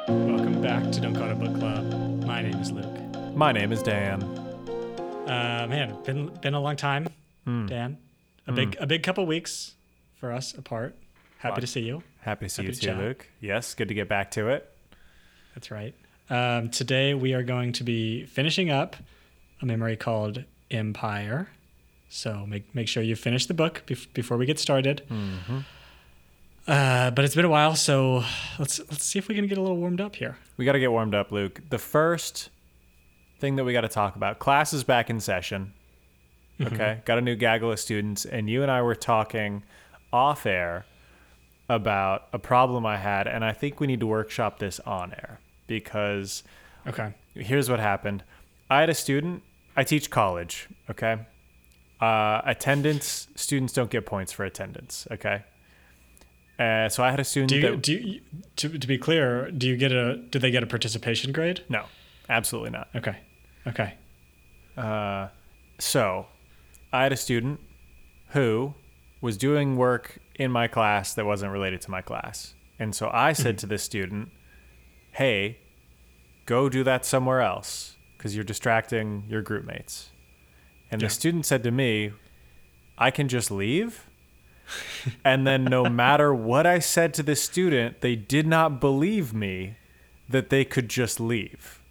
Welcome back to Don't Call It a Book Club. My name is Luke. My name is Dan. Man, been a long time, Dan. A big couple weeks for us apart. Happy to see you. Happy to see you to too, chat. Luke. Yes, good to get back to it. That's right. Today we are going to be finishing up a memory called Empire. So make sure you finish the book before we get started. Mm-hmm. But it's been a while, so let's see if we can get a little warmed up here. We got to get warmed up, Luke. The first thing that we got to talk about, class is back in session. Okay, got a new gaggle of students, and you and I were talking off air about a problem I had, and I think we need to workshop this on air because Okay. here's what happened. I had a student, I teach college, okay? Attendance, students don't get points for attendance, okay? So I had a student To be clear, do they get a participation grade? No, absolutely not. Okay. So I had a student who was doing work in my class that wasn't related to my class. And so I said to this student, hey, go do that somewhere else because you're distracting your group mates. And the student said to me, I can just leave? And then no matter what I said to this student, they did not believe me that they could just leave.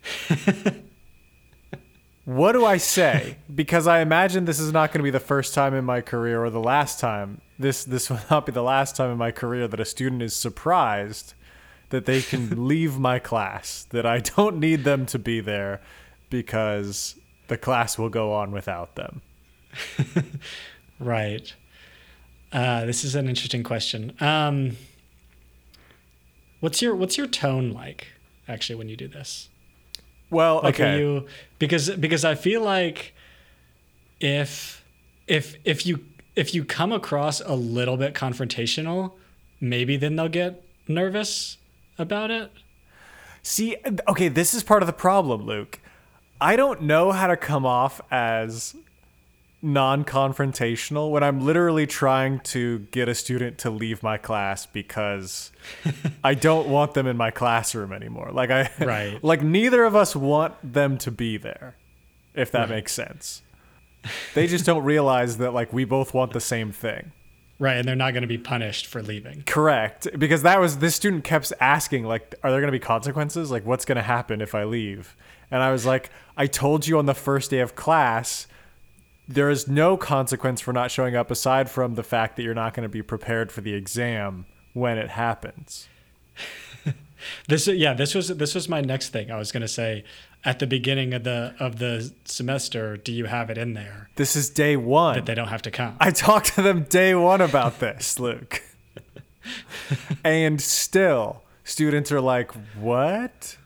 What do I say? Because I imagine this is not going to be the first time in my career or the last time. This will not be the last time in my career that a student is surprised that they can leave my class, that I don't need them to be there because the class will go on without them. Right. This is an interesting question. What's your tone like actually when you do this? Well, Like, okay. are you, because I feel like if you come across a little bit confrontational, maybe then they'll get nervous about it. See, okay, this is part of the problem, Luke. I don't know how to come off as non-confrontational when I'm literally trying to get a student to leave my class because I don't want them in my classroom anymore. Right. Like neither of us want them to be there, if that makes sense. They just don't realize that like we both want the same thing. Right, and they're not going to be punished for leaving. Correct. Because this student kept asking, like, are there going to be consequences? Like, what's going to happen if I leave? And I was like, I told you on the first day of class, there is no consequence for not showing up aside from the fact that you're not going to be prepared for the exam when it happens. This was my next thing. I was going to say, at the beginning of the semester, do you have it in there This is day one. that they don't have to come? I talked to them day one about this, Luke. And still, students are like, what?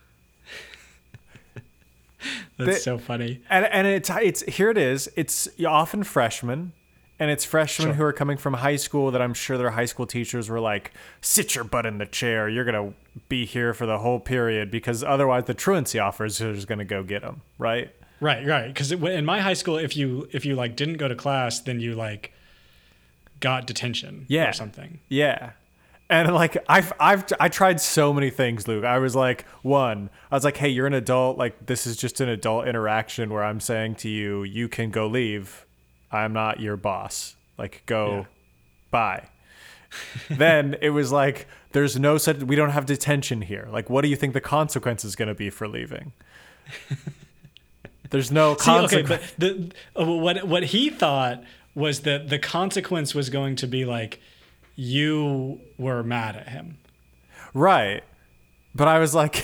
That's so funny. And it's here it is. It's often freshmen, and it's freshmen Sure. who are coming from high school that I'm sure their high school teachers were like, sit your butt in the chair. You're going to be here for the whole period because otherwise the truancy officer is going to go get them, right? Right. Because in my high school, if you like didn't go to class, then you like got detention or something. Yeah. And like I tried so many things, Luke. I was like, hey, you're an adult. Like this is just an adult interaction where I'm saying to you, you can go leave. I'm not your boss. Like go, bye. Then it was like, there's no such, we don't have detention here. Like, what do you think the consequence is going to be for leaving? There's no consequence. Okay, but what he thought was that the consequence was going to be like, you were mad at him. Right. But I was like,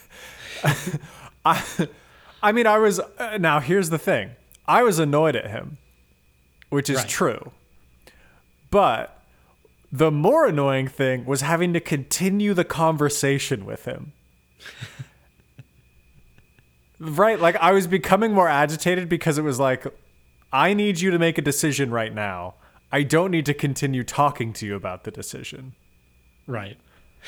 I was, now here's the thing. I was annoyed at him, which is true. But the more annoying thing was having to continue the conversation with him. Right? Like I was becoming more agitated because it was like, I need you to make a decision right now. I don't need to continue talking to you about the decision. Right.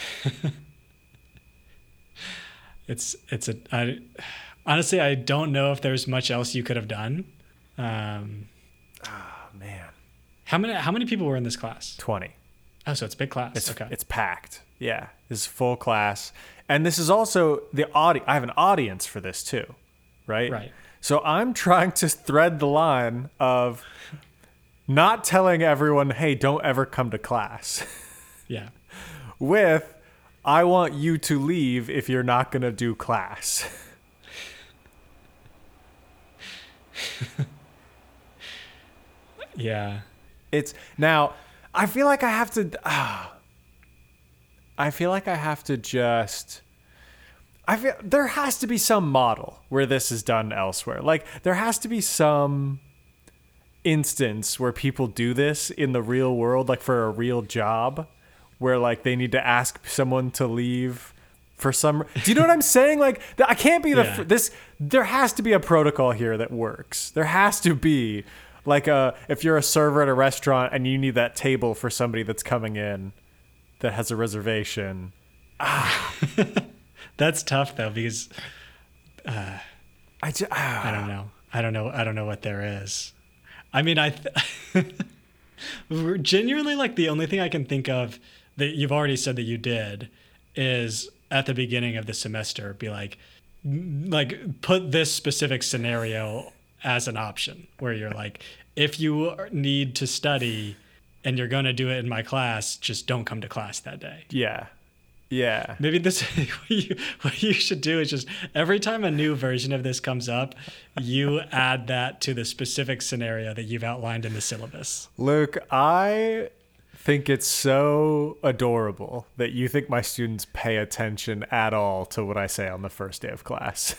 Honestly, I don't know if there's much else you could have done. Man. How many people were in this class? 20. Oh, so it's big class. It's packed. Yeah, this is full class. And this is also the audience. I have an audience for this too, right? Right. So I'm trying to thread the line of not telling everyone, hey, don't ever come to class. Yeah. With, I want you to leave if you're not going to do class. Yeah. It's now, I feel like I have to, there has to be some model where this is done elsewhere. Like, there has to be some instance where people do this in the real world, like for a real job, where like they need to ask someone to leave for some. Do you know what I'm saying? Like, I can't be there has to be a protocol here that works. There has to be like if you're a server at a restaurant and you need that table for somebody that's coming in that has a reservation. That's tough though, because I don't know. I don't know what there is. I mean, genuinely, like, the only thing I can think of that you've already said that you did is at the beginning of the semester, be like put this specific scenario as an option where you're like, if you need to study and you're going to do it in my class, just don't come to class that day. Yeah. Yeah. Maybe this what you should do is just every time a new version of this comes up, you add that to the specific scenario that you've outlined in the syllabus. Luke, I think it's so adorable that you think my students pay attention at all to what I say on the first day of class.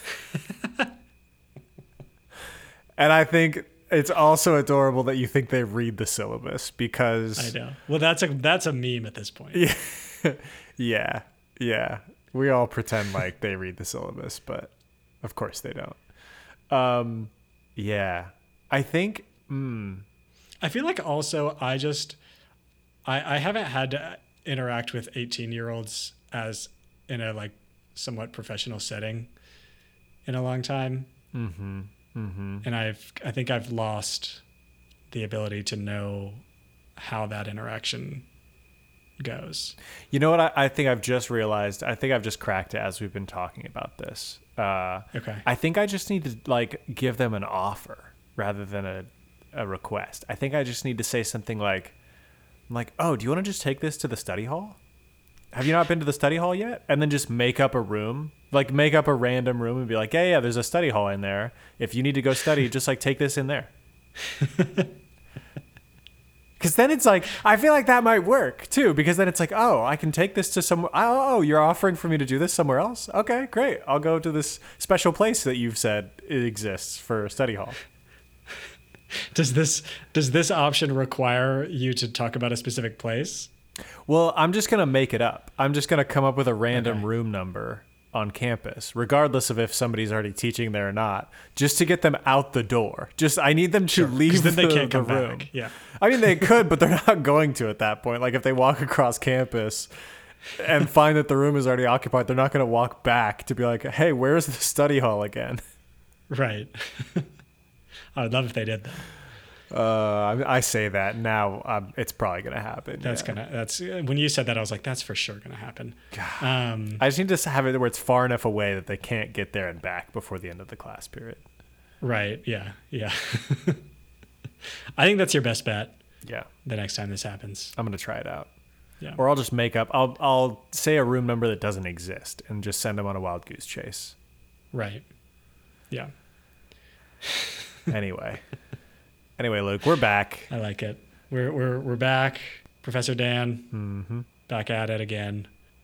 And I think it's also adorable that you think they read the syllabus, because I know. Well, that's a meme at this point. Yeah. Yeah. We all pretend like they read the syllabus, but of course they don't. Yeah. I think I feel like also I haven't had to interact with 18-year-olds as in a like somewhat professional setting in a long time. Mm-hmm. Mm-hmm. And I think I've lost the ability to know how that interaction goes. You know what I think I've just realized? I think I've just cracked it as we've been talking about this. Okay. I think I just need to like give them an offer rather than a request. I think I just need to say something like, oh, do you want to just take this to the study hall? Have you not been to the study hall yet? And then just make up a room, like make up a random room and be like, yeah, there's a study hall in there. If you need to go study, just like take this in there. Because then it's like, I feel like that might work too, because then it's like, oh, I can take this to somewhere. Oh, you're offering for me to do this somewhere else? Okay, great. I'll go to this special place that you've said it exists for a study hall. Does this option require you to talk about a specific place? Well, I'm just going to make it up. I'm just going to come up with a random room number on campus, regardless of if somebody's already teaching there or not, just to get them out the door. I need them to leave then they can't the come room. back. Yeah. I mean, they could, but they're not going to at that point. Like if they walk across campus and find that the room is already occupied, they're not going to walk back to be like, hey, where's the study hall again? Right. I would love if they did that. I say that now. It's probably gonna happen. That's when you said that, I was like, that's for sure gonna happen. I just need to have it where it's far enough away that they can't get there and back before the end of the class period. Right. Yeah. I think that's your best bet. Yeah. The next time this happens, I'm gonna try it out. Yeah. Or I'll just make up. I'll say a room number that doesn't exist and just send them on a wild goose chase. Right. Yeah. Anyway, Luke, we're back. I like it. We're back, Professor Dan. Back at it again.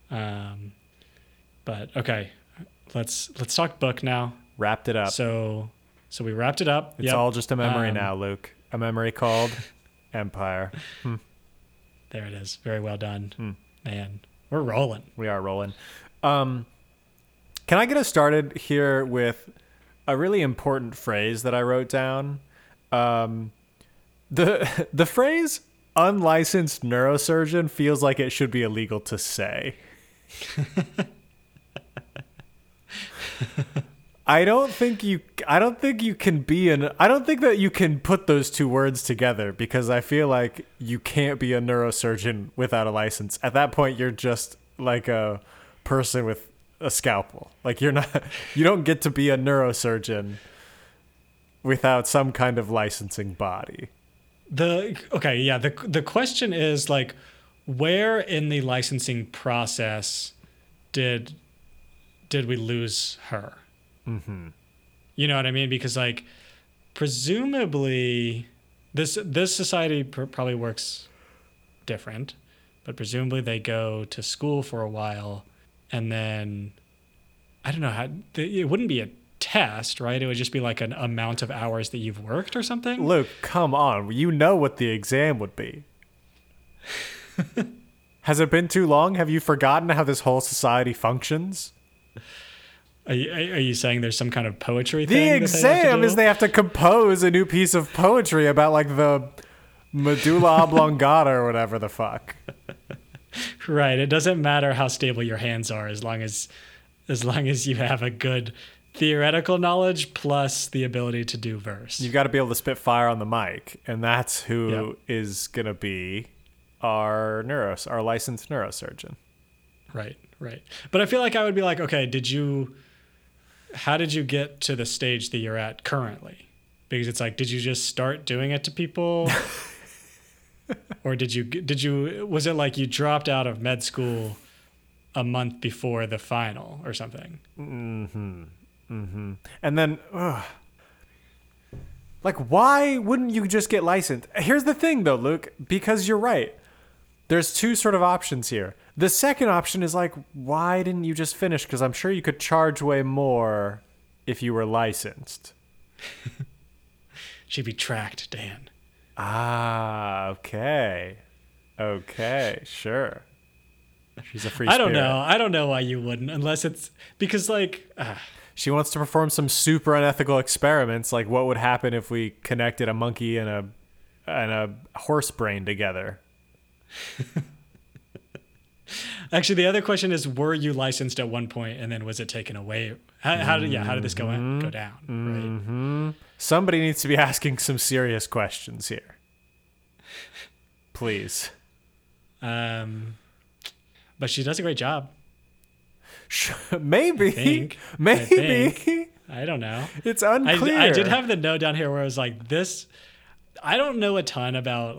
But okay, let's talk book now. Wrapped it up. So we wrapped it up. It's all just a memory now, Luke. A memory called Empire. There it is. Very well done, man. We're rolling. We are rolling. Can I get us started here with a really important phrase that I wrote down? The phrase unlicensed neurosurgeon feels like it should be illegal to say. I don't think you can be I don't think that you can put those two words together, because I feel like you can't be a neurosurgeon without a license. At that point, you're just like a person with a scalpel. Like you don't get to be a neurosurgeon without some kind of licensing body. The question is like, where in the licensing process did we lose her? Mm-hmm. You know what I mean? Because like, presumably, this society probably works different, but presumably they go to school for a while, and then I don't know how it wouldn't be a test, right? It would just be like an amount of hours that you've worked or something. Luke, come on. You know what the exam would be. Has it been too long? Have you forgotten how this whole society functions? Are you saying there's some kind of poetry the thing? The exam is they have to compose a new piece of poetry about like the medulla oblongata or whatever the fuck. Right. It doesn't matter how stable your hands are as long as you have a good theoretical knowledge plus the ability to do verse. You've got to be able to spit fire on the mic, and that's who is going to be our licensed neurosurgeon. Right. But I feel like I would be like, okay, how did you get to the stage that you're at currently? Because it's like, did you just start doing it to people? Or was it like you dropped out of med school a month before the final or something? And then, like, why wouldn't you just get licensed? Here's the thing though, Luke, because you're right. There's two sort of options here. The second option is like, why didn't you just finish? Because I'm sure you could charge way more if you were licensed. She'd be tracked, Dan. Ah, okay. Okay, sure. She's a free spirit. I don't know why you wouldn't, unless it's because like... She wants to perform some super unethical experiments, like what would happen if we connected a monkey and a horse brain together. Actually, the other question is, were you licensed at one point and then was it taken away? How did this go down? Mm-hmm. Right? Somebody needs to be asking some serious questions here. Please. But she does a great job. Maybe. I don't know. It's unclear. I did have the note down here where I was like, this. I don't know a ton about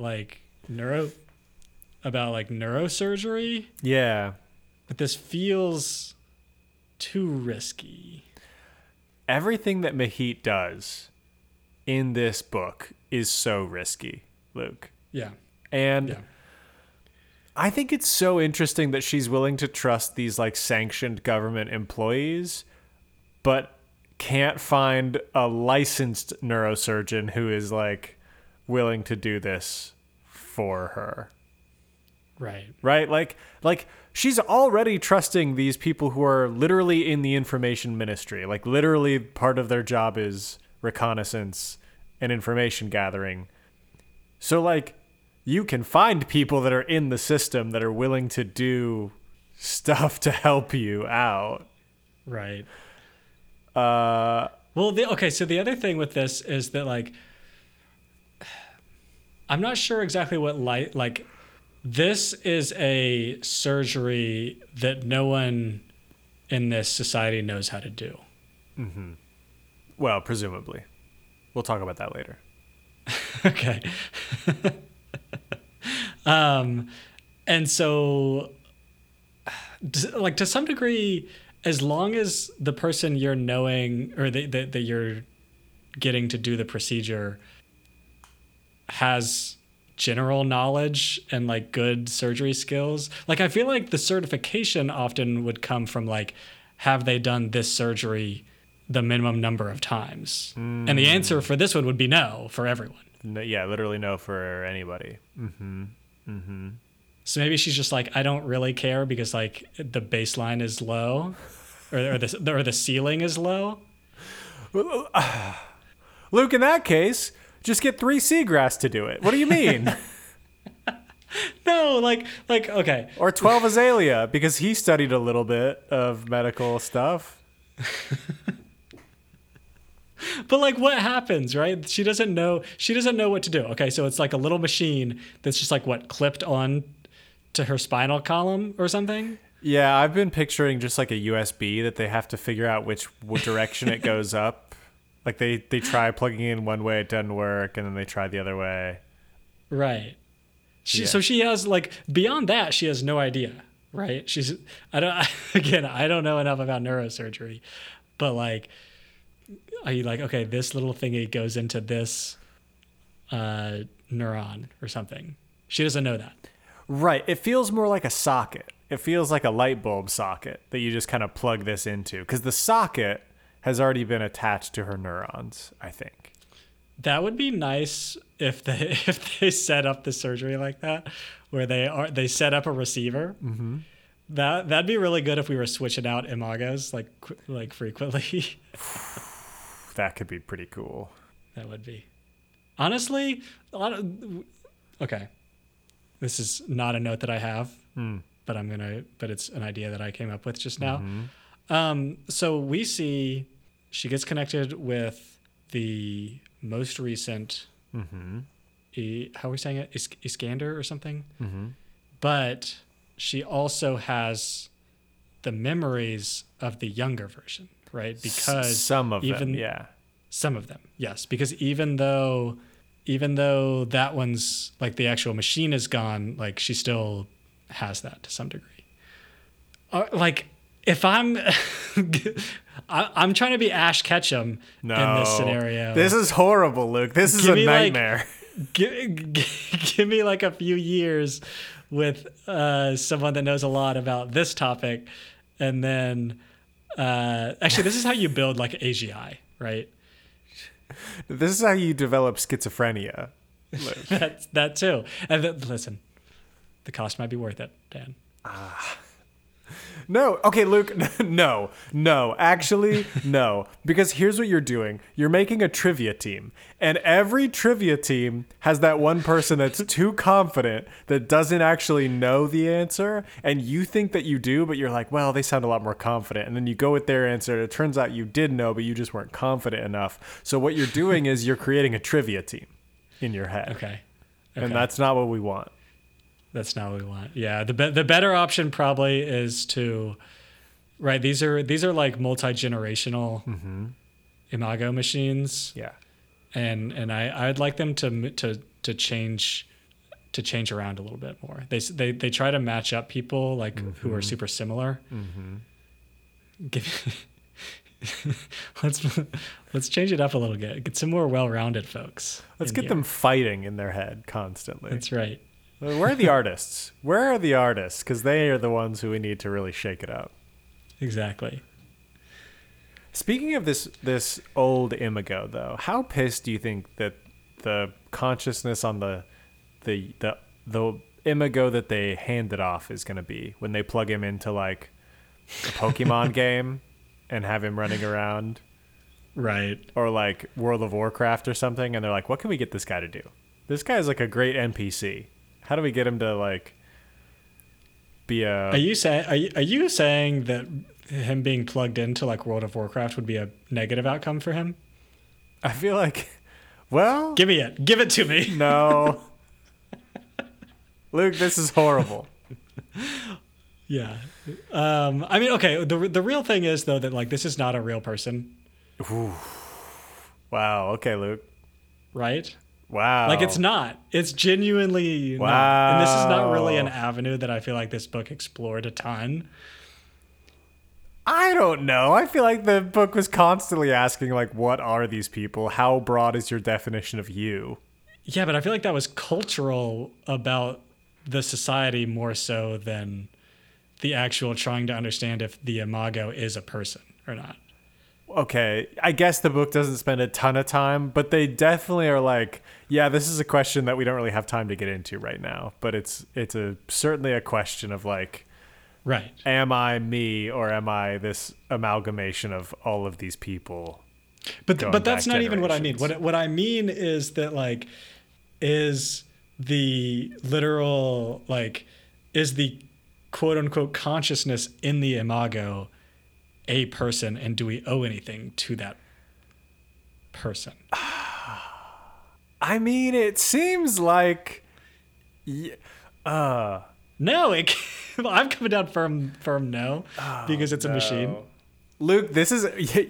neurosurgery. Yeah. But this feels too risky. Everything that Mahit does in this book is so risky, Luke. Yeah. And I think it's so interesting that she's willing to trust these like sanctioned government employees, but can't find a licensed neurosurgeon who is like willing to do this for her. Right. Right? Like she's already trusting these people who are literally in the information ministry. Like literally part of their job is reconnaissance and information gathering. So like you can find people that are in the system that are willing to do stuff to help you out. Right. So the other thing with this is that like I'm not sure exactly what this is a surgery that no one in this society knows how to do. Mm-hmm. Well, presumably. We'll talk about that later. Okay. And so, like, to some degree, as long as the person you're knowing or that you're getting to do the procedure has general knowledge and like good surgery skills, like I feel like the certification often would come from like, have they done this surgery the minimum number of times? And the answer for this one would be no for everyone. No, yeah, literally no for anybody. Mm-hmm. Mm-hmm. So maybe she's just like, I don't really care because like the baseline is low, or the ceiling is low. Luke, in that case, just get 3 seagrass to do it. What do you mean? No, like okay. Or 12 azalea, because he studied a little bit of medical stuff. But like what happens, right? She doesn't know what to do. Okay, so it's like a little machine that's just like what clipped on to her spinal column or something. Yeah, I've been picturing just like a USB that they have to figure out what direction it goes up. Like they try plugging in one way, it doesn't work, and then they try the other way. Right. Yeah. So she has like beyond that, she has no idea, right? I don't again, I don't know enough about neurosurgery, but like, are you like, okay, this little thingy goes into this neuron or something? She doesn't know that. Right. It feels more like a socket. It feels like a light bulb socket that you just kind of plug this into, because the socket has already been attached to her neurons, I think. That would be nice if they set up the surgery like that, where they set up a receiver. Mm-hmm. That'd be really good if we were switching out imagos like frequently. That could be pretty cool. That would be. Honestly, okay. This is not a note that I have, but it's an idea that I came up with just now. Mm-hmm. So we see she gets connected with the most recent, how are we saying it? Iskander or something? Mm-hmm. But she also has the memories of the younger version, right? Because some of them, yeah. Some of them, yes. Because even though that one's like the actual machine is gone, like she still has that to some degree. Like if I'm trying to be Ash Ketchum in this scenario. This is horrible, Luke. This is a nightmare. Give me like a few years with someone that knows a lot about this topic, and then actually this is how you build like AGI, right? This is how you develop schizophrenia. that too. And listen, the cost might be worth it, Dan. No. Okay, Luke. No. Actually, no. Because here's what you're doing. You're making a trivia team. And every trivia team has that one person that's too confident that doesn't actually know the answer. And you think that you do, but you're like, well, they sound a lot more confident. And then you go with their answer. And it turns out you did know, but you just weren't confident enough. So what you're doing is you're creating a trivia team in your head. Okay. And that's not what we want. That's not what we want. Yeah, the better option probably is to, right? These are like multi-generational imago machines. Yeah, and I'd like them to change around a little bit more. They try to match up people like who are super similar. Let's change it up a little bit. Get some more well-rounded folks. Let's get them fighting in their head constantly. That's right. Where are the artists? Where are the artists? Because they are the ones who we need to really shake it up. Exactly. Speaking of this old Imago, though, how pissed do you think that the consciousness on the Imago that they handed off is going to be when they plug him into like a Pokemon game and have him running around? Right. Or like World of Warcraft or something, and they're like, what can we get this guy to do? This guy's like a great NPC. How do we get him to like be a? Are you saying that him being plugged into like World of Warcraft would be a negative outcome for him? I feel like, well, give it to me. No, Luke, this is horrible. Yeah, I mean, okay. The real thing is though that like this is not a real person. Ooh. Wow. Okay, Luke. Right. Wow. Like it's not. It's genuinely wow. not. And this is not really an avenue that I feel like this book explored a ton. I don't know. I feel like the book was constantly asking like, what are these people? How broad is your definition of you? Yeah, but I feel like that was cultural about the society more so than the actual trying to understand if the Imago is a person or not. Okay, I guess the book doesn't spend a ton of time, but they definitely are like, yeah, this is a question that we don't really have time to get into right now. But it's certainly a question of like, right? Am I me or am I this amalgamation of all of these people? But that's not even what I mean. What I mean is that like, is the literal like, is the quote unquote consciousness in the Imago a person, and do we owe anything to that person? I mean, it seems like No, I'm coming down firm no, because it's a machine. Luke, this is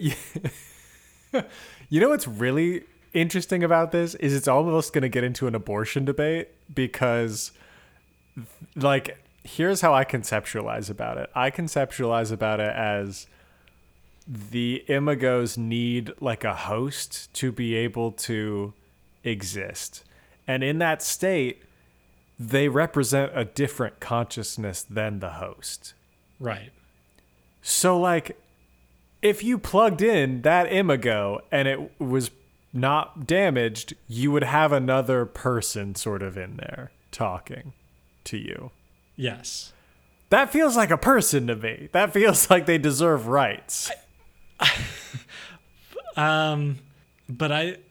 you know what's really interesting about this is it's almost going to get into an abortion debate because like here's how I conceptualize about it. I conceptualize about it as the imagos need like a host to be able to exist. And in that state, they represent a different consciousness than the host. Right. So like if you plugged in that imago and it was not damaged, you would have another person sort of in there talking to you. Yes. That feels like a person to me. That feels like they deserve rights. But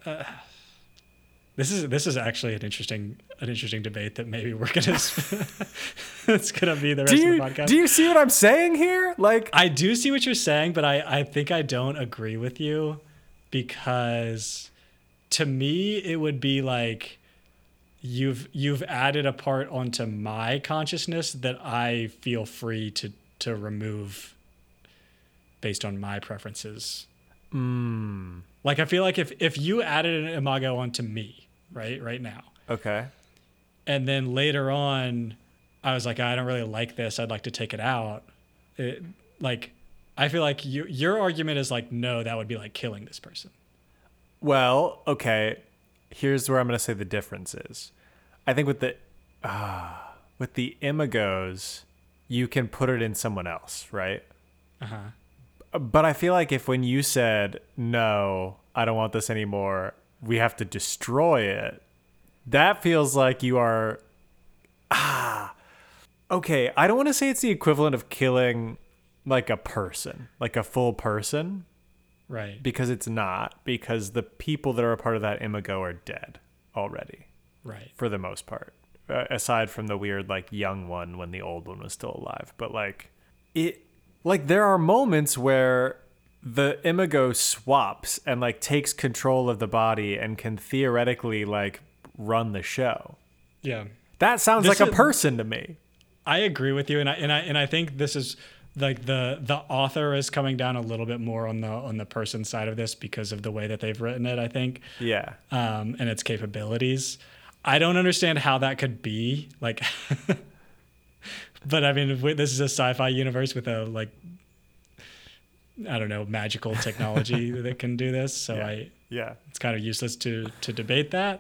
this is actually an interesting debate that maybe we're gonna it's gonna be the rest of the podcast. Do you see what I'm saying here? Like I do see what you're saying, but I think I don't agree with you because to me it would be like you've added a part onto my consciousness that I feel free to remove based on my preferences. Like I feel like if you added an imago onto me, right now. okay. And then later on, I was like, I don't really like this. I'd like to take it out. I feel like your argument is like, no, that would be like killing this person. Well, okay. Here's where I'm going to say the difference is. I think with the imagos, you can put it in someone else, right? But I feel like if when you said, no, I don't want this anymore, we have to destroy it, that feels like you are... Okay, I don't want to say it's the equivalent of killing like a person, like a full person. Right. Because it's not. Because the people that are a part of that imago are dead already. Right. For the most part. Aside from the weird like young one when the old one was still alive. But like there are moments where the imago swaps and like takes control of the body and can theoretically like run the show. Yeah. That sounds like a person to me. I agree with you, and I think this is like the author is coming down a little bit more on the person side of this because of the way that they've written it, I think. Yeah. And its capabilities. I don't understand how that could be like, but I mean, this is a sci-fi universe with a like, I don't know, magical technology that can do this. So it's kind of useless to debate that.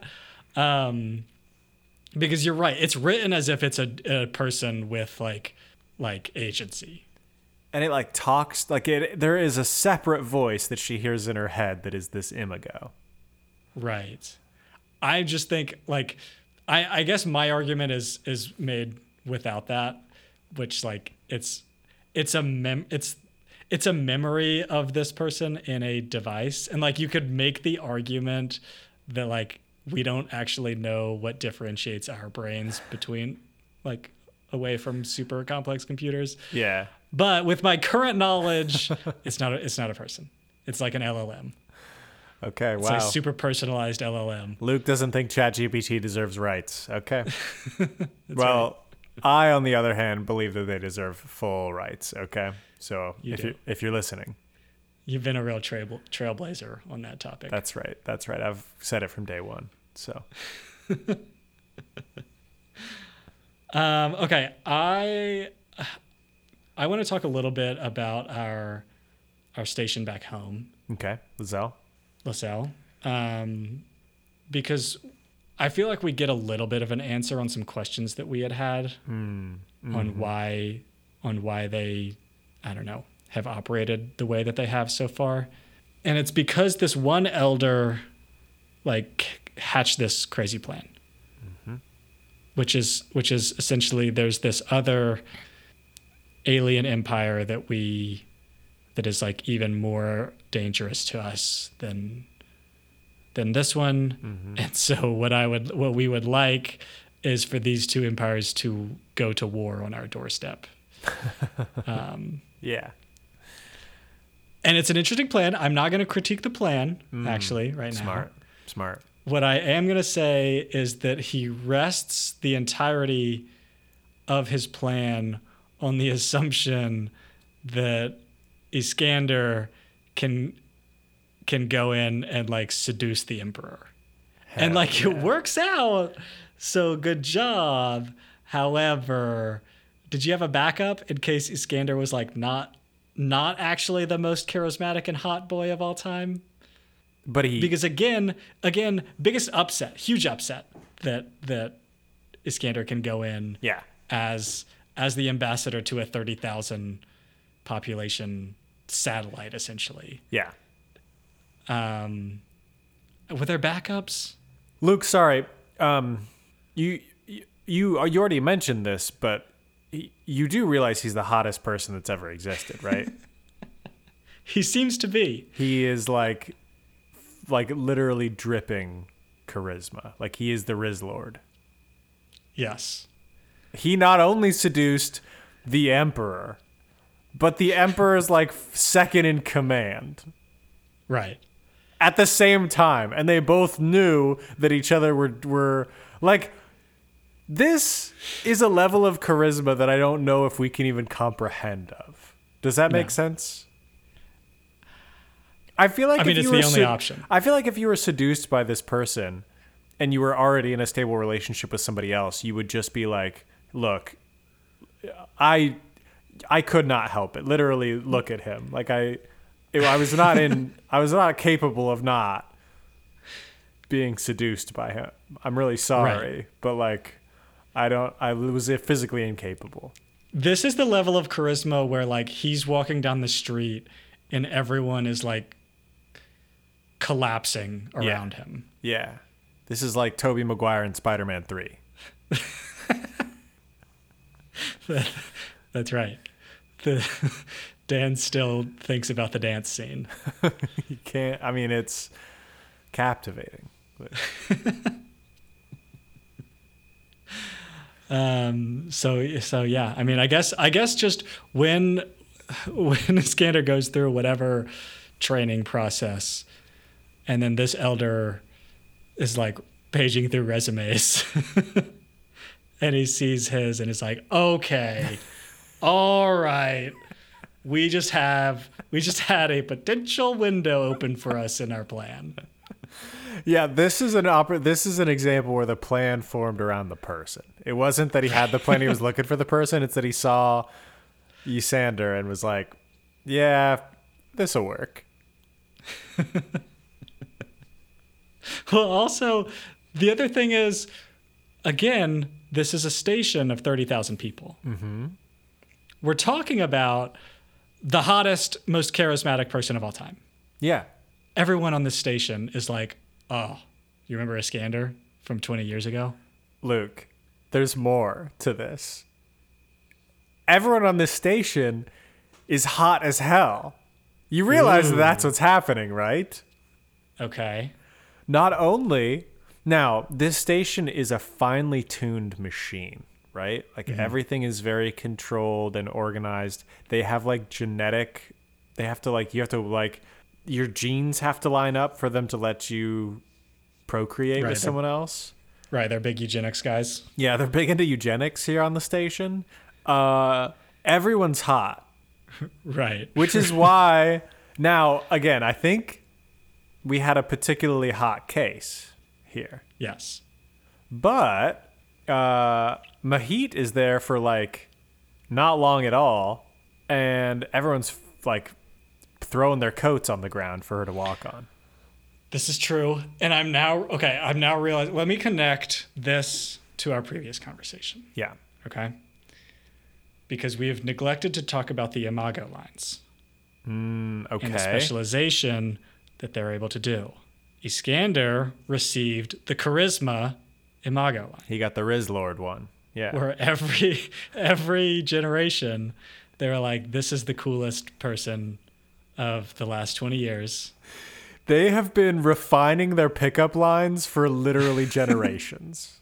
Because you're right. It's written as if it's a person with like agency. And it like talks like there is a separate voice that she hears in her head that is this imago. Right. I just think like, I guess my argument is made without that, which like it's a memory of this person in a device. And like, you could make the argument that like, we don't actually know what differentiates our brains between like away from super complex computers. Yeah. But with my current knowledge, it's not a person. It's like an LLM. Okay. It's wow. like a super personalized LLM. Luke doesn't think ChatGPT deserves rights. Okay. Well, right. I, on the other hand, believe that they deserve full rights. Okay. So if you're listening. You've been a real trailblazer on that topic. That's right. That's right. I've said it from day one. So. Okay. I want to talk a little bit about our station back home. Okay. LaSalle. Because I feel like we get a little bit of an answer on some questions that we had on why they, I don't know, have operated the way that they have so far. And it's because this one elder like hatched this crazy plan, which is essentially there's this other alien empire that is like even more dangerous to us than this one. And so what we would like is for these two empires to go to war on our doorstep. Yeah. And it's an interesting plan. I'm not going to critique the plan, actually, right now. Smart. What I am going to say is that he rests the entirety of his plan on the assumption that Iskander can go in and like seduce the emperor. And like it works out. So good job. However, did you have a backup in case Iskander was like not actually the most charismatic and hot boy of all time? But because again, biggest upset, huge upset that Iskander can go in as the ambassador to a 30,000 population satellite, essentially. Yeah. Were there backups? Luke, sorry. You already mentioned this, but you do realize he's the hottest person that's ever existed, right? He seems to be. He is like literally dripping charisma. Like he is the Riz Lord. Yes. He not only seduced the Emperor, but the Emperor is like second in command. Right. At the same time. And they both knew that each other were like, this is a level of charisma that I don't know if we can even comprehend of. Does that make sense? I feel like it's the only option. I feel like if you were seduced by this person and you were already in a stable relationship with somebody else, you would just be like, look, I could not help it. Literally look at him. Like I was not capable of not being seduced by him. I'm really sorry, right. But like I was physically incapable. This is the level of charisma where like he's walking down the street and everyone is like collapsing around him. Yeah. This is like Tobey Maguire in Spider-Man 3. That's right. Dan still thinks about the dance scene. You can't. I mean, it's captivating. So yeah. I mean, I guess just when Iskander goes through whatever training process, and then this elder is like paging through resumes, and he sees his, and is like, okay, all right. We just had a potential window open for us in our plan. Yeah, this is an example where the plan formed around the person. It wasn't that he had the plan, he was looking for the person. It's that he saw Iskander and was like, yeah, this'll work. Well, also, the other thing is, again, this is a station of 30,000 people. Mm-hmm. We're talking about the hottest, most charismatic person of all time. Yeah. Everyone on this station is like, oh, you remember Iskander from 20 years ago? Luke, there's more to this. Everyone on this station is hot as hell. You realize that's what's happening, right? Okay. Not only... Now, this station is a finely tuned machine, right? Like everything is very controlled and organized. They have like genetic... you have to your genes have to line up for them to let you procreate with someone else. Right, they're big eugenics guys. Yeah, they're big into eugenics here on the station. Everyone's hot. Right. Which is why, now, again, I think we had a particularly hot case here. Yes. But Mahit is there for, like, not long at all, and everyone's, like, throwing their coats on the ground for her to walk on. This is true. And I'm now realizing, let me connect this to our previous conversation. Yeah. Okay. Because we have neglected to talk about the Imago lines. Okay. And the specialization that they're able to do. Iskander received the Charisma Imago line. He got the Riz Lord one. Yeah. Where every generation, they're like, this is the coolest person of the last 20 years. They have been refining their pickup lines for literally generations.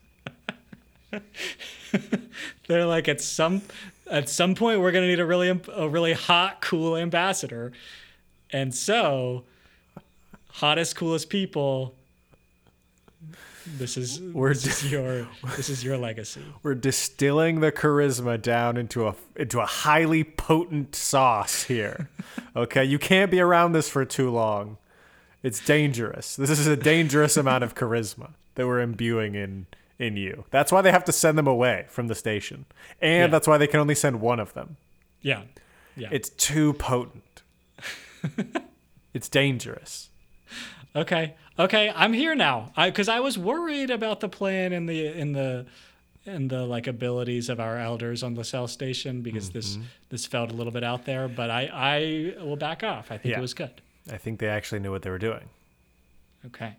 They're like, at some point we're gonna need a really hot, cool ambassador, And so, hottest, coolest people. This is your legacy. We're distilling the charisma down into a highly potent sauce here. Okay, you can't be around this for too long. It's dangerous. This is a dangerous amount of charisma that we're imbuing in you. That's why they have to send them away from the station. And that's why they can only send one of them. Yeah. Yeah. It's too potent. It's dangerous. Okay, I'm here now. Because I was worried about the plan and the like abilities of our elders on LaSalle Station, because this felt a little bit out there. But I will back off. I think it was good. I think they actually knew what they were doing. Okay.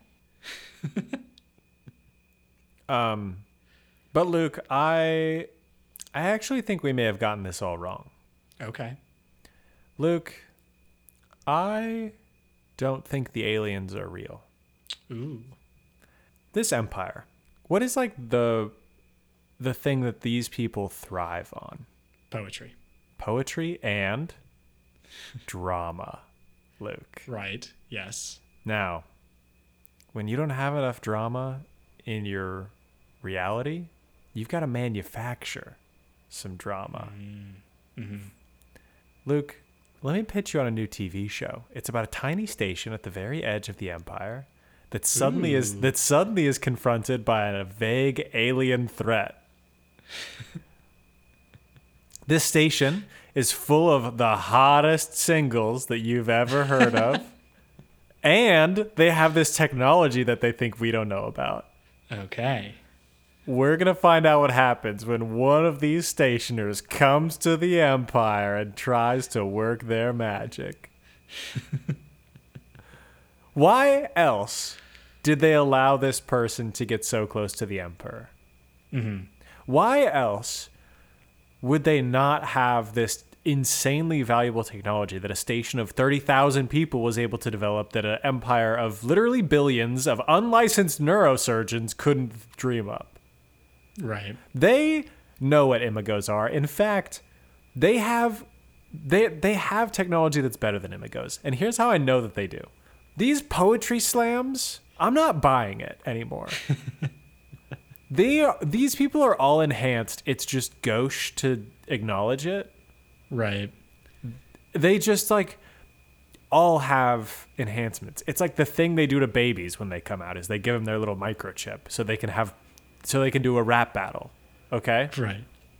But Luke, I actually think we may have gotten this all wrong. Okay. Luke, I don't think the aliens are real. Ooh. This empire, what is like the thing that these people thrive on? Poetry. Poetry and drama, Luke. Right. Yes. Now, when you don't have enough drama in your reality, you've got to manufacture some drama. Mm-hmm. Luke, let me pitch you on a new TV show. It's about a tiny station at the very edge of the empire that suddenly is confronted by a vague alien threat. This station is full of the hottest singles that you've ever heard of. And they have this technology that they think we don't know about. Okay. We're going to find out what happens when one of these stationers comes to the Empire and tries to work their magic. Why else did they allow this person to get so close to the Emperor? Mm-hmm. Why else would they not have this insanely valuable technology that a station of 30,000 people was able to develop that an empire of literally billions of unlicensed neurosurgeons couldn't dream up? Right. They know what imagos are. In fact, they have technology that's better than imagos. And here's how I know that they do. These poetry slams, I'm not buying it anymore. These people are all enhanced. It's just gauche to acknowledge it. Right. They just like all have enhancements. It's like the thing they do to babies when they come out is they give them their little microchip so they can do a rap battle. Okay? Right.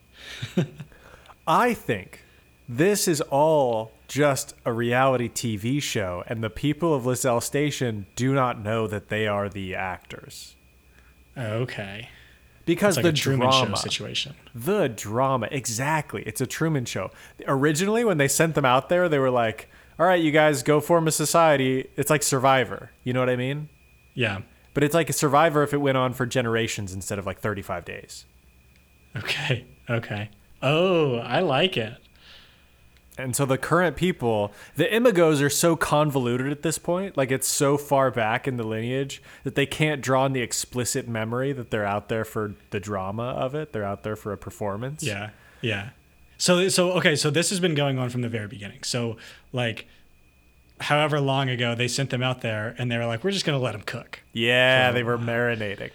I think this is all just a reality TV show, and the people of LaSalle Station do not know that they are the actors. Okay. Because it's like the a Truman drama Show situation. The drama, exactly. It's a Truman Show. Originally, when they sent them out there, they were like, all right, you guys go form a society. It's like Survivor. You know what I mean? Yeah. But it's like a Survivor if it went on for generations instead of like 35 days. Okay. Oh, I like it. And so the current people, the imagos are so convoluted at this point, like it's so far back in the lineage that they can't draw on the explicit memory that they're out there for the drama of it. They're out there for a performance. Yeah. So this has been going on from the very beginning. So like, however long ago they sent them out there and they were like, we're just going to let them cook. Yeah, they were marinating.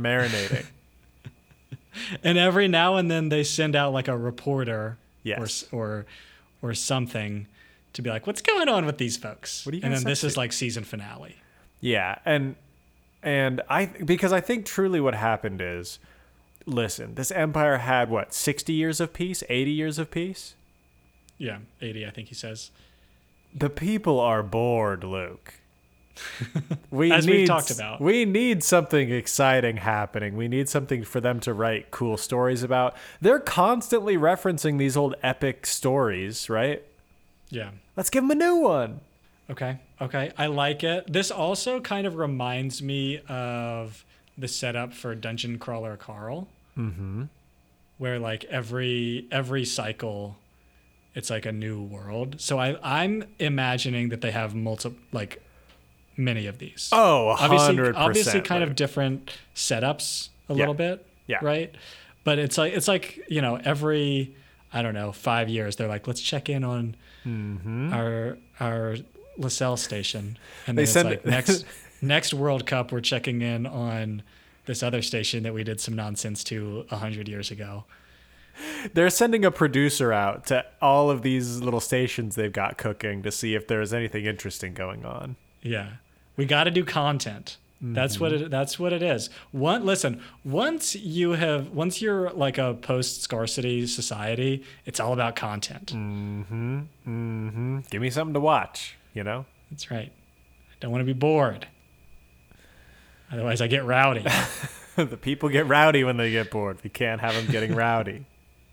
And every now and then they send out like a reporter yes. or something to be like, what's going on with these folks? What are you and then this to? is like season finale. Yeah. And because I think truly what happened is, listen, this empire had 60 years of peace, 80 years of peace? Yeah, 80, I think he says. The people are bored, Luke. We've talked about. We need something exciting happening. We need something for them to write cool stories about. They're constantly referencing these old epic stories, right? Yeah. Let's give them a new one. Okay. I like it. This also kind of reminds me of the setup for Dungeon Crawler Carl. Mm-hmm. Where like every cycle, it's like a new world. So I'm imagining that they have many of these. Oh, 100%. Obviously kind of different setups a little bit. Yeah. Right. But it's like, every, I don't know, 5 years, they're like, let's check in on our LaSalle station, and They then it's send- like next World Cup, we're checking in on this other station that we did some nonsense to 100 years ago. They're sending a producer out to all of these little stations they've got cooking to see if there's anything interesting going on. Yeah, we got to do content. That's what it is. Once you're like a post-scarcity society, it's all about content. Give me something to watch, That's right. I don't want to be bored. Otherwise, I get rowdy. The people get rowdy when they get bored. We can't have them getting rowdy.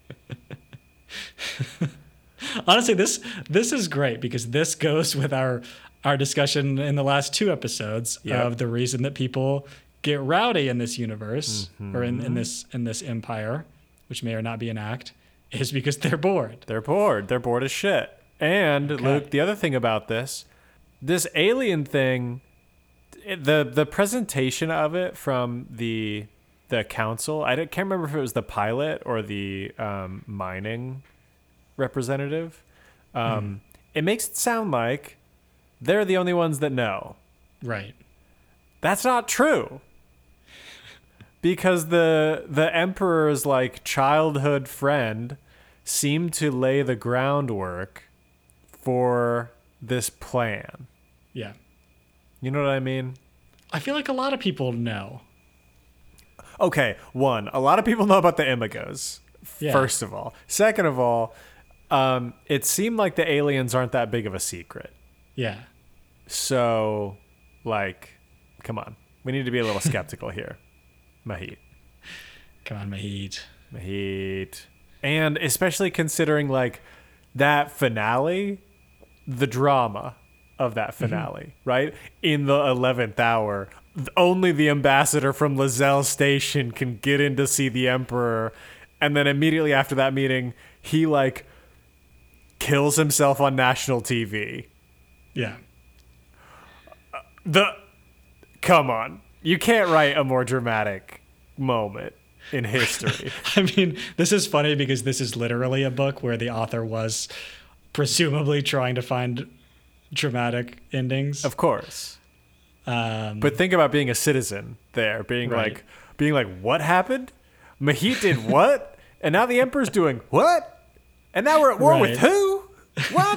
Honestly, this is great because this goes with our discussion in the last 2 episodes of the reason that people get rowdy in this universe or in this empire, which may or not be an act, is because they're bored. They're bored. They're bored as shit. And Luke, the other thing about this alien thing, the presentation of it from the council, I can't remember if it was the pilot or the mining representative. It makes it sound like they're the only ones that know. Right. That's not true. Because the emperor's like childhood friend seemed to lay the groundwork for this plan. Yeah. You know what I mean? I feel like a lot of people know. Okay, one, a lot of people know about the Imagos, first of all. Second of all, it seemed like the aliens aren't that big of a secret. Yeah. So, like, come on. We need to be a little skeptical here. Mahit. Come on, Mahit. Mahit. And especially considering, like, that finale, the drama of that finale, right? In the 11th hour, only the ambassador from LaSalle Station can get in to see the Emperor. And then immediately after that meeting, he, like, kills himself on national TV. Yeah. Come on. You can't write a more dramatic moment in history. I mean, this is funny because this is literally a book where the author was presumably trying to find dramatic endings. Of course. But think about being a citizen there, being like, what happened? Mahit did what? And now the Emperor's doing what? And now we're at war with who? What?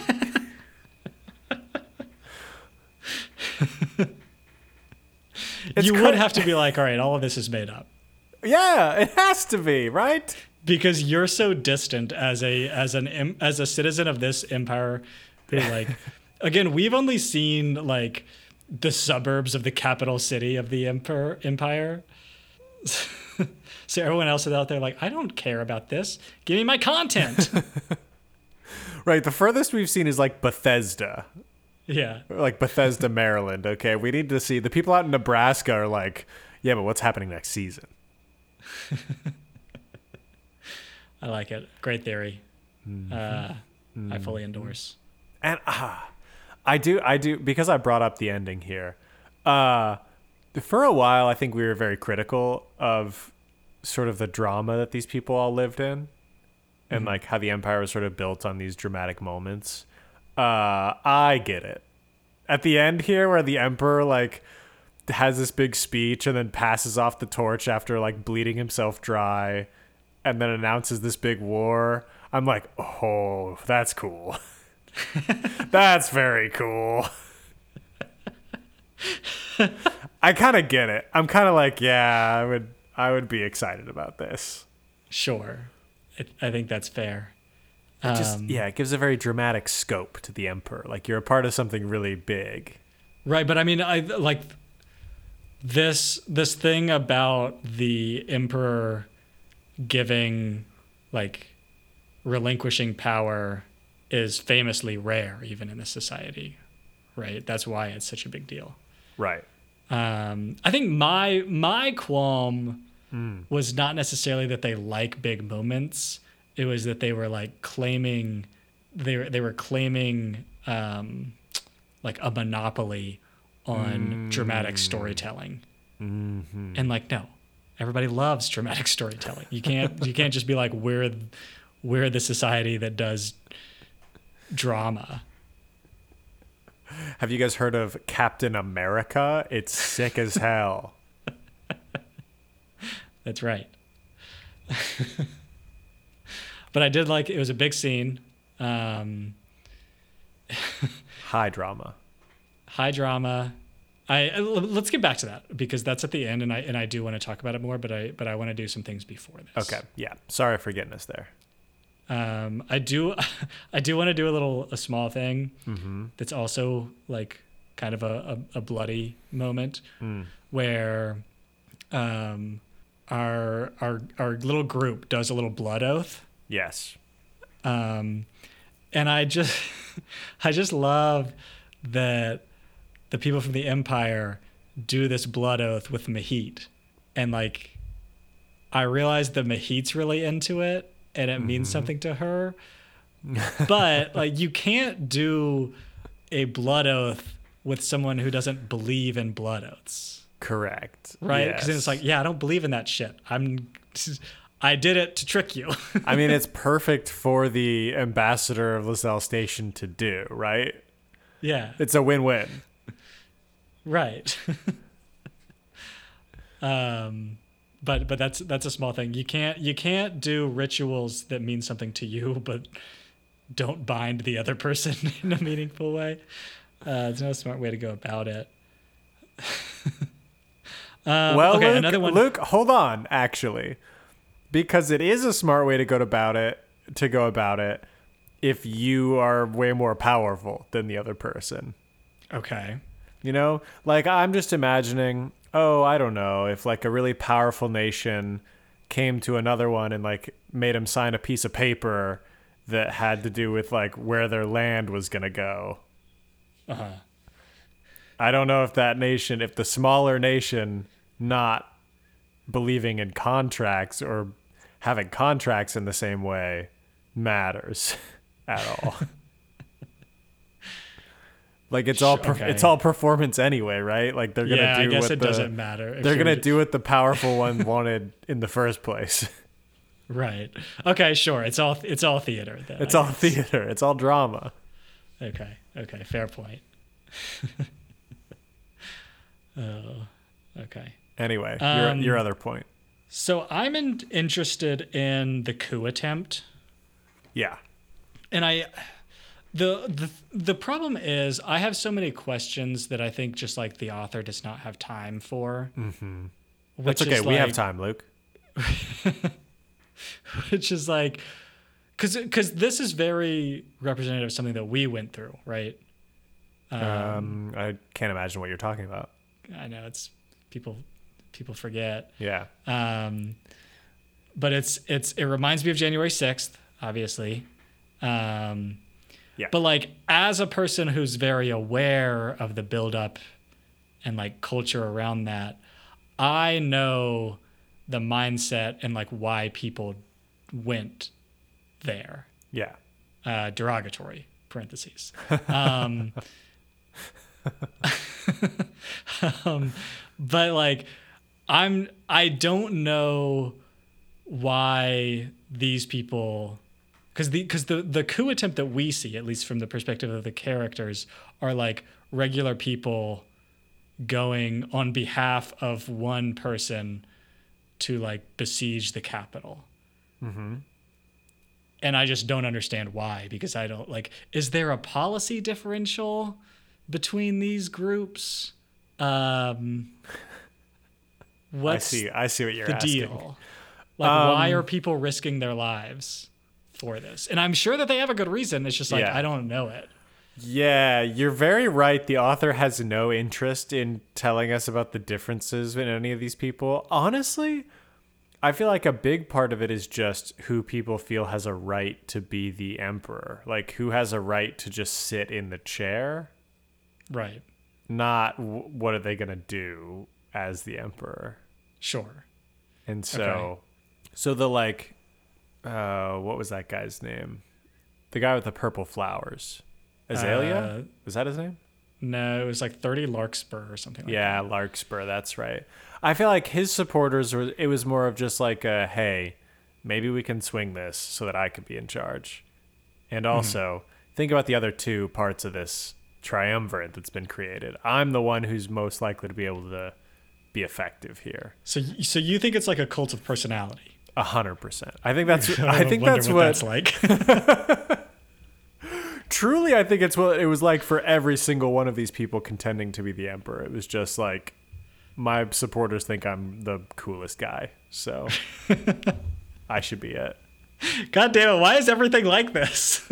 You would have to be like, all right, all of this is made up. Yeah, it has to be, right? Because you're so distant as a citizen of this empire. Who, like, again, we've only seen like the suburbs of the capital city of the empire. So everyone else is out there like, I don't care about this. Give me my content. Right. The furthest we've seen is like Bethesda. Yeah. Like Bethesda, Maryland. Okay. We need to see the people out in Nebraska are like, yeah, but what's happening next season? I like it. Great theory. I fully endorse. And I do because I brought up the ending here. For a while, I think we were very critical of sort of the drama that these people all lived in, and like how the empire was sort of built on these dramatic moments. I get it. At the end here, where the emperor like has this big speech and then passes off the torch after like bleeding himself dry, and then announces this big war. I'm like, oh, that's cool. That's very cool. I kind of get it. I'm kind of like, yeah, I would be excited about this. Sure. I think that's fair. It gives a very dramatic scope to the emperor. Like you're a part of something really big. Right, but I mean, I like this thing about the emperor giving, like, relinquishing power is famously rare even in this society, right? That's why it's such a big deal. Right. I think my qualm was not necessarily that they like big moments. It was that they were like claiming they were claiming like a monopoly on dramatic storytelling. And like, no, everybody loves dramatic storytelling. You can't just be like, we're the society that does drama. Have you guys heard of Captain America? It's sick as hell. That's right. But I did like it was a big scene. High drama. High drama. Let's get back to that because that's at the end, and I do want to talk about it more, but I want to do some things before this. Okay, yeah. Sorry for getting us there. I do want to do a small thing that's also like kind of a bloody moment where our little group does a little blood oath. Yes. And I just love that the people from the Empire do this blood oath with Mahit. And like, I realize the Mahit's really into it and it means something to her, but like, you can't do a blood oath with someone who doesn't believe in blood oaths. Correct. Right. Because it's like, yeah, I don't believe in that shit. I did it to trick you. I mean, it's perfect for the ambassador of Lizelle Station to do, right? Yeah. It's a win-win. Right. But that's a small thing. You can't do rituals that mean something to you, but don't bind the other person in a meaningful way. There's no smart way to go about it. Well, okay, Luke, another one. Luke, hold on, actually. Because it is a smart way to go about it if you are way more powerful than the other person. Okay. You know, like I'm just imagining, I don't know, if like a really powerful nation came to another one and like made them sign a piece of paper that had to do with like where their land was going to go. Uh-huh. I don't know if the smaller nation not believing in contracts or having contracts in the same way matters at all. Like it's all it's all performance anyway, right? Like they're gonna do I guess what it doesn't matter. They're gonna do what the powerful one wanted in the first place. Right. Okay. Sure. It's all theater. Then, it's all theater. It's all drama. Okay. Fair point. Oh. Okay. Anyway, your other point. So I'm interested in the coup attempt. Yeah. And the problem is I have so many questions that I think just like the author does not have time for. Mm-hmm. That's okay. We have time, Luke. Which is like, because this is very representative of something that we went through, right? I can't imagine what you're talking about. I know it's people forget. Yeah. But it reminds me of January 6th, obviously. Yeah. But like as a person who's very aware of the buildup and like culture around that, I know the mindset and like why people went there. Yeah. Derogatory parentheses. But like I don't know why these people, because the coup attempt that we see, at least from the perspective of the characters, are like regular people going on behalf of one person to like besiege the capital. Mm-hmm. And I just don't understand why, because I don't like, is there a policy differential between these groups? What's I see what you're the asking. deal? Like, why are people risking their lives for this? And I'm sure that they have a good reason. It's just like, I don't know it. Yeah, you're very right. The author has no interest in telling us about the differences in any of these people. Honestly, I feel like a big part of it is just who people feel has a right to be the emperor. Like, who has a right to just sit in the chair. Right. Not what are they going to do as the emperor. Sure. And so, the like, what was that guy's name? The guy with the purple flowers. Azalea? Was that his name? No, it was like 30 Larkspur or something like that. Yeah, Larkspur, that's right. I feel like his supporters it was more of just like hey, maybe we can swing this so that I could be in charge. And also, think about the other two parts of this triumvirate that's been created. I'm the one who's most likely to be able to be effective here. So you think it's like a cult of personality? 100%. I think that's. I think wonder that's what that's like. Truly, I think it's what it was like for every single one of these people contending to be the emperor. It was just like, my supporters think I'm the coolest guy, so I should be it. God damn it! Why is everything like this?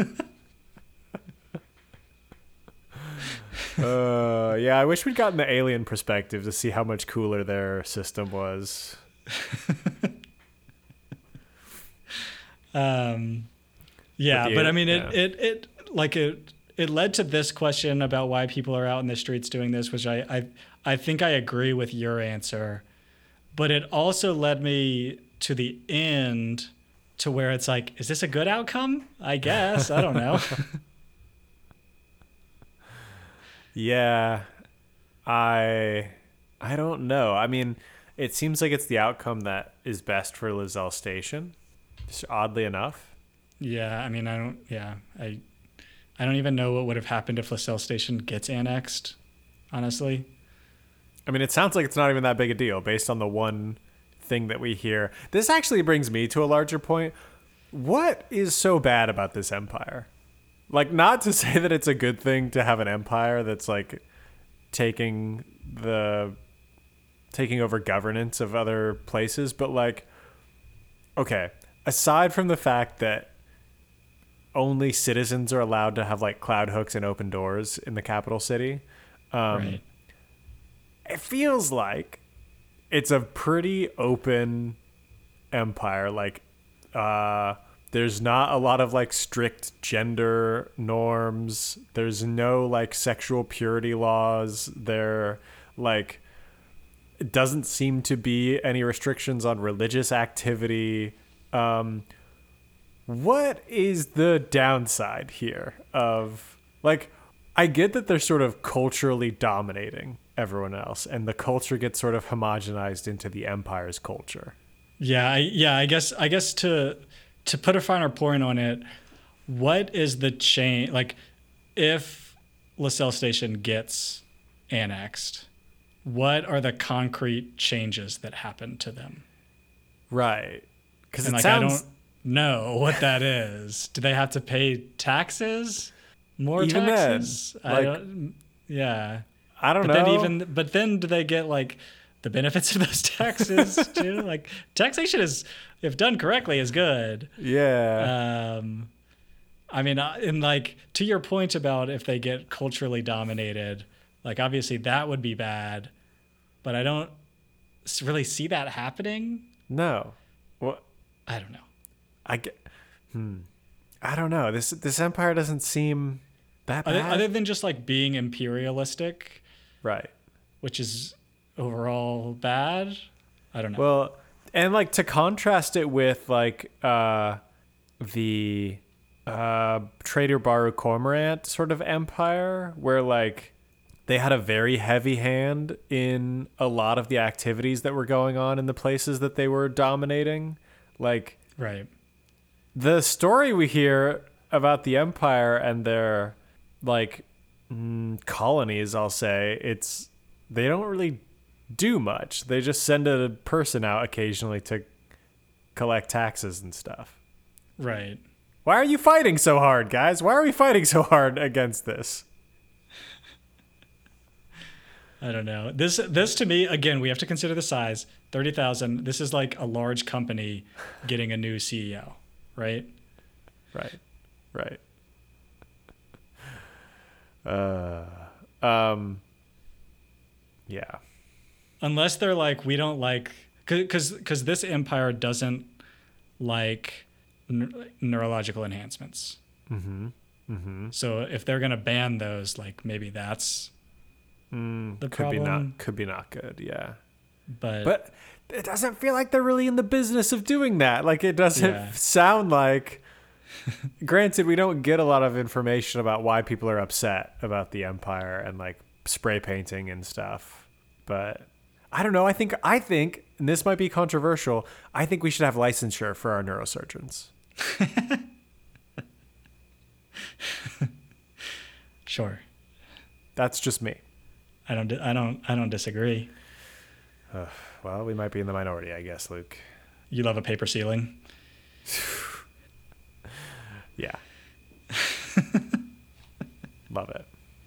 Yeah, I wish we'd gotten the alien perspective to see how much cooler their system was. Yeah, but I mean, yeah. it led to this question about why people are out in the streets doing this, which I think I agree with your answer, but it also led me to the end, to where it's like, is this a good outcome? I guess. I don't know. Yeah, I don't know. I mean, it seems like it's the outcome that is best for Lizelle Station, just oddly enough. Yeah, I mean, I don't even know what would have happened if LaSalle Station gets annexed, honestly. I mean, it sounds like it's not even that big a deal based on the one thing that we hear. This actually brings me to a larger point. What is so bad about this empire? Like, not to say that it's a good thing to have an empire that's like taking over governance of other places, but like, okay, aside from the fact that only citizens are allowed to have like cloud hooks and open doors in the capital city, Right. it feels like it's a pretty open empire. Like, there's not a lot of like strict gender norms. There's no like sexual purity laws. There, like, it doesn't seem to be any restrictions on religious activity. What is the downside here of, like, I get that they're sort of culturally dominating everyone else, and the culture gets sort of homogenized into the empire's culture. Yeah, I guess to put a finer point on it, what is the change? Like, if LaSalle Station gets annexed, what are the concrete changes that happen to them? Right. Because And it like, sounds... I don't know what that is. Do they have to pay taxes? More Even taxes? then, like, I don't know. But then do they get like the benefits of those taxes too? Like, taxation is, if done correctly, is good. Yeah. I mean, and like, to your point about if they get culturally dominated, like, obviously that would be bad, but I don't really see that happening. No. Well, I don't know. I don't know. This empire doesn't seem that bad. Other than just like being imperialistic, Right. which is overall bad. I don't know. Well, and like, to contrast it with like the Trader Baru Cormorant sort of empire, where like they had a very heavy hand in a lot of the activities that were going on in the places that they were dominating. Like, right. the story we hear about the empire and their like colonies, I'll say, they don't really do much. They just send a person out occasionally to collect taxes and stuff. Right. Why are you fighting so hard, guys? Why are we fighting so hard against this? I don't know. This to me, again, we have to consider the size. 30,000. This is like a large company getting a new CEO, right? Right. Yeah. Unless they're like, we don't like, because this empire doesn't like neurological enhancements. So if they're gonna ban those, like, maybe that's the problem. Could be not good. Yeah. But it doesn't feel like they're really in the business of doing that. Like, it doesn't sound like. Granted, we don't get a lot of information about why people are upset about the empire and like spray painting and stuff. But I don't know. I think, and this might be controversial, I think we should have licensure for our neurosurgeons. Sure. That's just me. I don't disagree. Well, we might be in the minority, I guess, Luke. You love a paper ceiling. Yeah. Love it.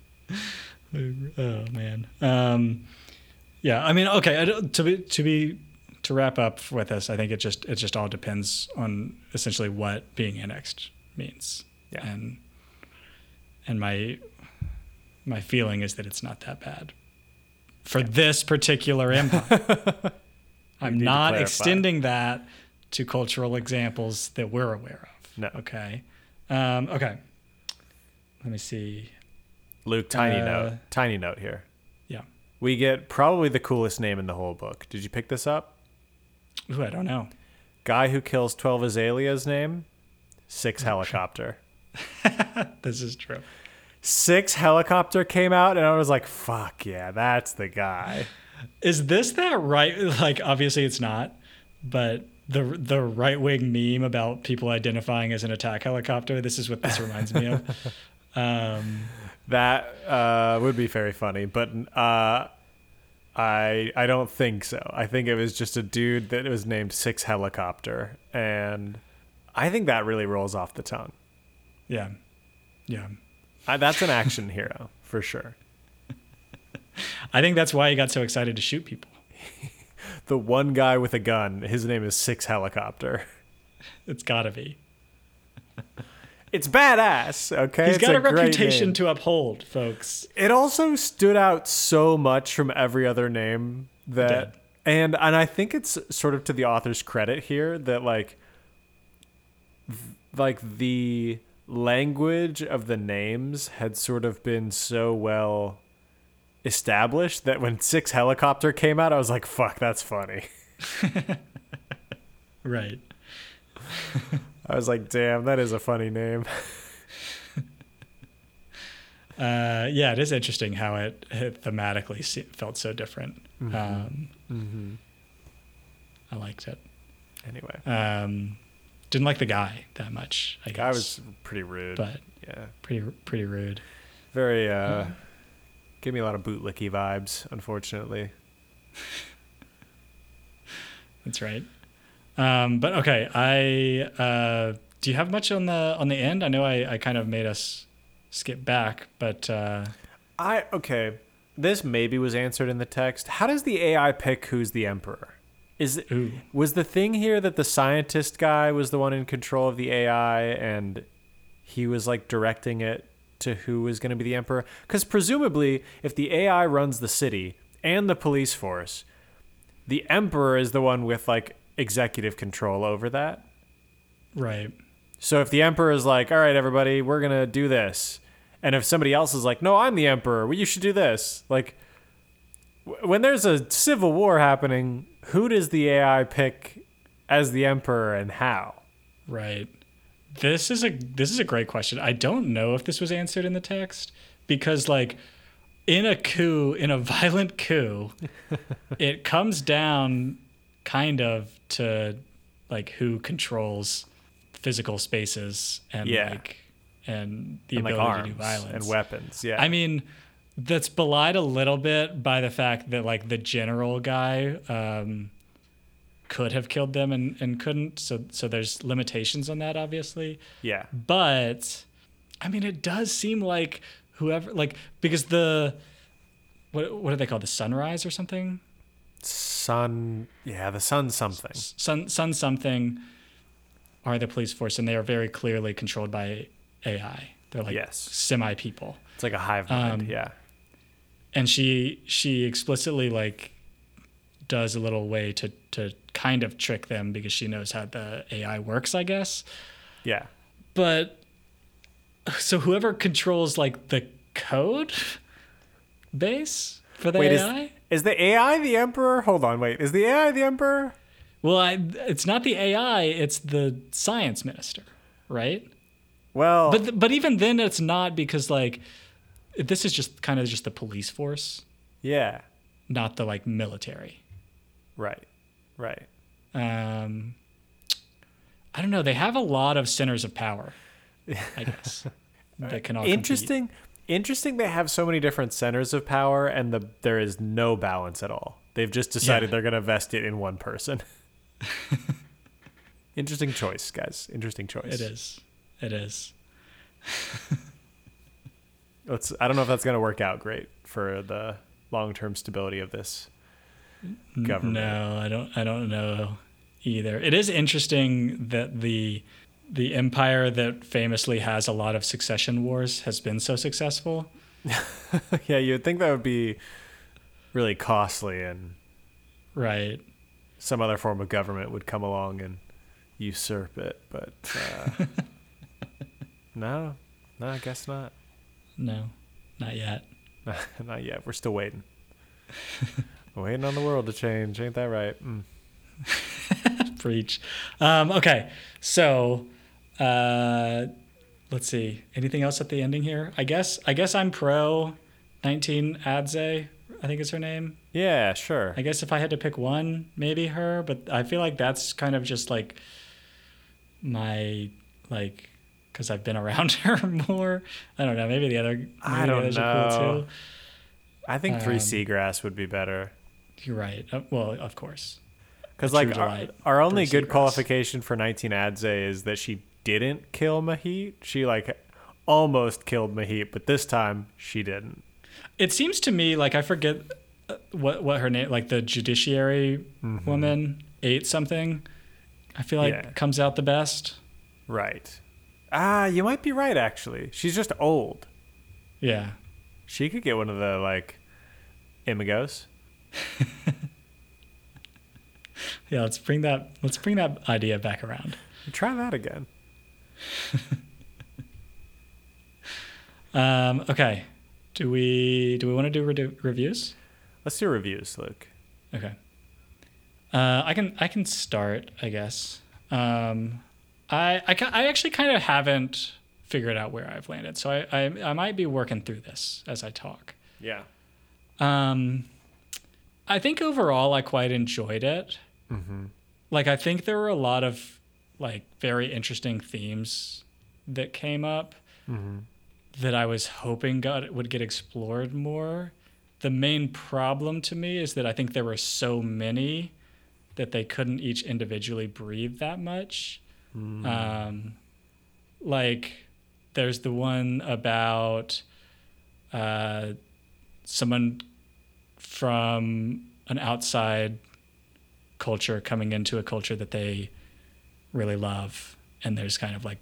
Oh man. Yeah. I mean, okay. To wrap up with this, I think it just all depends on essentially what being annexed means. Yeah. And my feeling is that it's not that bad for this particular empire. I'm not extending that to cultural examples that we're aware of. No. Okay. Okay. Let me see. Luke, tiny note here. Yeah. We get probably the coolest name in the whole book. Did you pick this up? Ooh, I don't know. Guy who kills 12 Azaleas name, 6 Helicopter. This is true. 6 Helicopter came out, and I was like, fuck yeah, that's the guy. Is this that right? Like, obviously it's not, but the right-wing meme about people identifying as an attack helicopter, this is what this reminds me of. That would be very funny, but I don't think so. I think it was just a dude that was named 6 Helicopter, and I think that really rolls off the tongue. Yeah. Yeah. That's an action hero, for sure. I think that's why he got so excited to shoot people. The one guy with a gun, his name is 6 Helicopter. It's gotta be. It's badass, okay? He's got a reputation to uphold, folks. It also stood out so much from every other name that, and I think it's sort of to the author's credit here that like the language of the names had sort of been so well established that when 6 Helicopter came out, I was like, fuck, that's funny. Right. I was like, damn, that is a funny name. Yeah, it is interesting how it thematically felt so different. I liked it. Anyway. Didn't like the guy that much, I guess. Guy was pretty rude. But yeah. Pretty rude. Very, gave me a lot of bootlicky vibes, unfortunately. That's right. But okay, do you have much on the end? I know I kind of made us skip back, but okay. This maybe was answered in the text. How does the AI pick who's the emperor? Was the thing here that the scientist guy was the one in control of the AI and he was like directing it to who was going to be the emperor? Because presumably, if the AI runs the city and the police force, the emperor is the one with like executive control over that. Right. So if the emperor is like, all right, everybody, we're going to do this. And if somebody else is like, no, I'm the emperor, well, you should do this. Like when there's a civil war happening, who does the AI pick as the emperor and how? Right. This is a great question. I don't know if this was answered in the text because like in a violent coup, it comes down kind of to like who controls physical spaces and and the ability arms to do violence and weapons. Yeah. I mean, that's belied a little bit by the fact that like the general guy could have killed them and couldn't. So there's limitations on that, obviously. Yeah. But I mean, it does seem like whoever like because the what do they call the sunrise or something? The sun something. Sun something are the police force, and they are very clearly controlled by AI. They're like semi people. It's like a hive mind, yeah. And she explicitly like does a little way to kind of trick them because she knows how the AI works, I guess. Yeah. But so whoever controls like the code base for the AI? Is the AI the emperor? Hold on, wait. Is the AI the emperor? Well, it's not the AI, it's the science minister, right? Well, but even then it's not because like this is just kind of just the police force. Yeah. Not the like military. Right. I don't know. They have a lot of centers of power, I guess. That can all Interesting Interesting they have so many different centers of power and there is no balance at all. They've just decided they're going to vest it in one person. Interesting choice, guys. Interesting choice. It is. It is. I don't know if that's going to work out great for the long-term stability of this government. No, I don't know either. It is interesting that the empire that famously has a lot of succession wars has been so successful. Yeah, you'd think that would be really costly, and right, some other form of government would come along and usurp it, but no, I guess not. No, not yet. Not yet. We're still waiting. Waiting on the world to change. Ain't that right? Preach. Okay, so let's see. Anything else at the ending here? I guess I'm pro 19 Adze. I think is her name. Yeah, sure. I guess if I had to pick one, maybe her, but I feel like that's kind of just like my because I've been around her more. I don't know. Maybe the others are cool too. I think Three Seagrass would be better. You're right. Well, of course. Because our only good qualification for 19 Adze is that she didn't kill Mahit. She almost killed Mahit, but this time she didn't. It seems to me like I forget what her name, like the judiciary woman, 8 something. I feel like comes out the best. Right. You might be right, actually. She's just old. Yeah. She could get one of the, imigos. Yeah, let's bring that idea back around. Try that again. Okay. Do we want to do reviews? Let's do reviews, Luke. Okay. I can start, I guess. I actually kind of haven't figured out where I've landed, so I might be working through this as I talk. Yeah. I think overall I quite enjoyed it. Mm-hmm. I think there were a lot of very interesting themes that came up that I was hoping would get explored more. The main problem to me is that I think there were so many that they couldn't each individually breathe that much. There's the one about someone from an outside culture coming into a culture that they really love, and there's kind of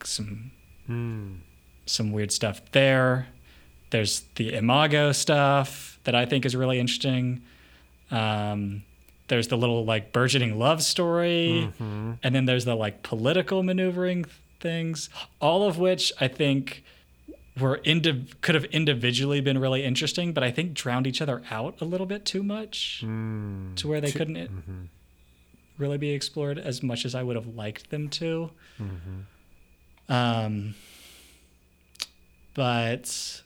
some weird stuff there. There's the Imago stuff that I think is really interesting. There's the little burgeoning love story, and then there's the political maneuvering things, all of which I think could have individually been really interesting, but I think drowned each other out a little bit too much to where they couldn't really be explored as much as I would have liked them to. But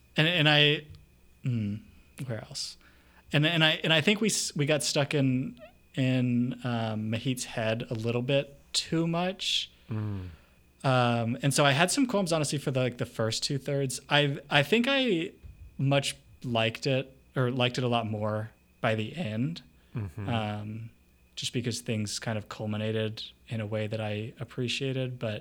where else? And I think we got stuck in Mahit's head a little bit too much. And so I had some qualms, honestly, for the first 2/3. I think I much liked it a lot more by the end, just because things kind of culminated in a way that I appreciated. But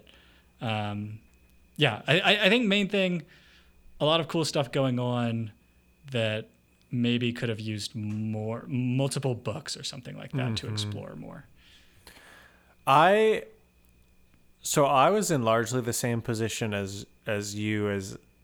I think main thing, a lot of cool stuff going on that maybe could have used multiple books or something like that to explore more. So I was in largely the same position as you,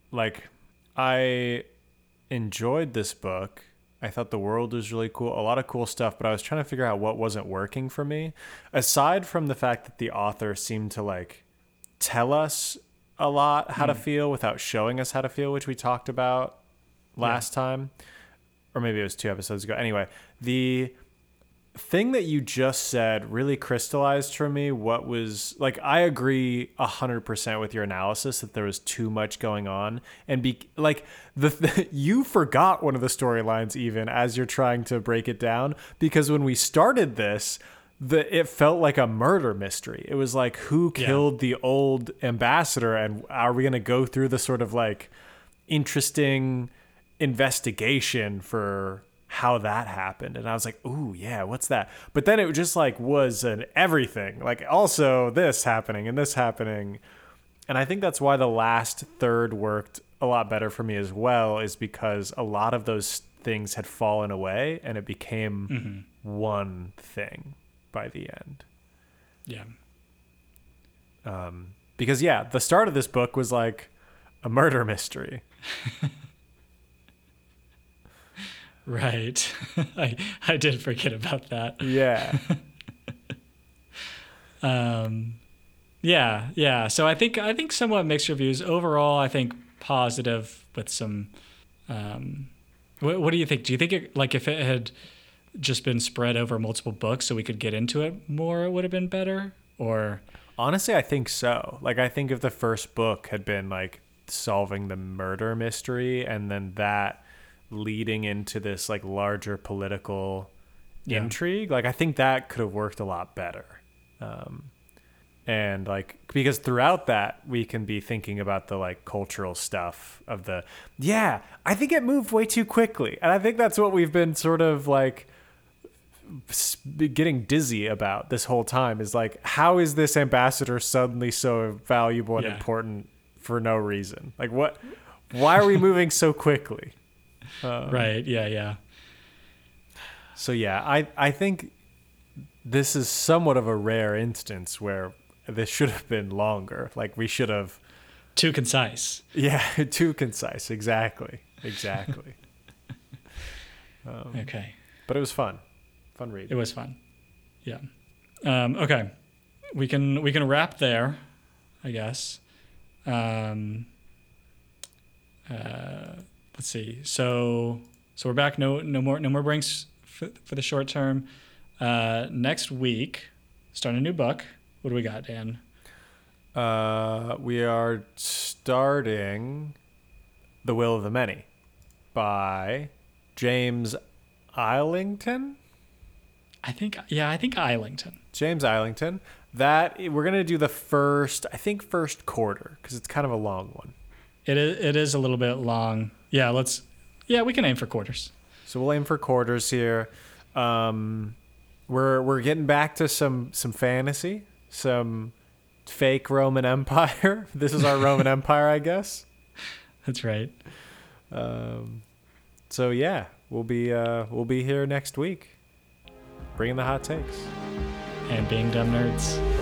I enjoyed this book. I thought the world was really cool, a lot of cool stuff, but I was trying to figure out what wasn't working for me. Aside from the fact that the author seemed to tell us a lot how to feel without showing us how to feel, which we talked about last time, or maybe it was 2 episodes ago. Anyway, the thing that you just said really crystallized for me what was I agree 100% with your analysis that there was too much going on, and you forgot one of the storylines even as you're trying to break it down, because when we started this, it felt like a murder mystery. It was who killed the old ambassador, and are we going to go through the sort of interesting investigation for how that happened. And I was like, ooh, yeah, what's that? But then it just like was an everything, like also this happening and this happening. And I think that's why the last third worked a lot better for me as well, is because a lot of those things had fallen away and it became one thing by the end. Yeah. Because yeah, the start of this book was like a murder mystery. Right. I did forget about that. Yeah. Yeah. So I think somewhat mixed reviews. Overall, I think positive with some. What do you think? Do you think if it had just been spread over multiple books, so we could get into it more, it would have been better? Or honestly, I think so. Like, I think if the first book had been like solving the murder mystery, and then that leading into this like larger political intrigue, like I think that could have worked a lot better. And like, because throughout that we can be thinking about the like cultural stuff of I think it moved way too quickly, and I think that's what we've been sort of like getting dizzy about this whole time, is like, how is this ambassador suddenly so valuable and important for no reason? Like, why are we moving so quickly? Right. Yeah. So yeah, I think this is somewhat of a rare instance where this should have been longer. Like, we should have... Too concise. Yeah, too concise. Exactly. Okay. But it was fun. Fun read. It was fun. Yeah. Okay. We can wrap there, I guess. Let's see. So we're back. No more brinks for the short term. Next week, starting a new book. What do we got, Dan? We are starting The Will of the Many by James Islington. I think Islington. James Islington. That we're gonna do the first quarter, because it's kind of a long one. It is a little bit long. Yeah, we can aim for quarters. So we'll aim for quarters here. We're getting back to some fantasy, some fake Roman Empire. This is our Roman Empire, I guess. That's right. So yeah, we'll be here next week, bringing the hot takes and being dumb nerds.